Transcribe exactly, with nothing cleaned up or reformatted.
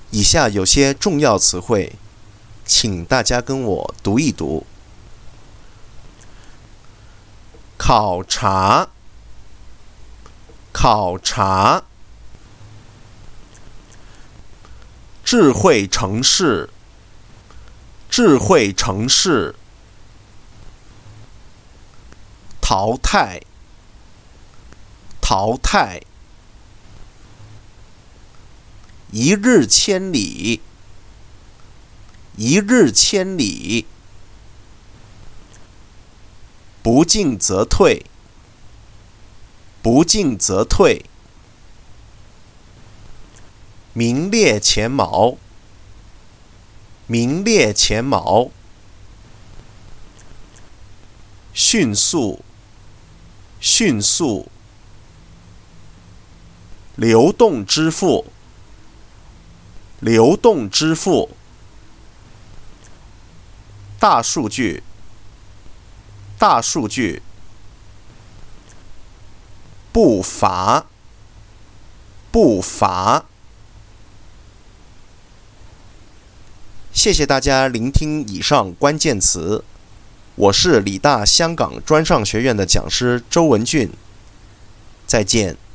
以下有些重要词汇，请大家跟我读一读。考察，考察，智慧城市，智慧城市，淘汰，淘汰，一日千里，一日千里，不进则退，不进则退，名列前茅，名列前茅，迅速，迅速，流动支付，流动支付，大数据，大数据，步伐，步伐。谢谢大家聆听以上关键词，我是理大香港专上学院的讲师周文俊，再见。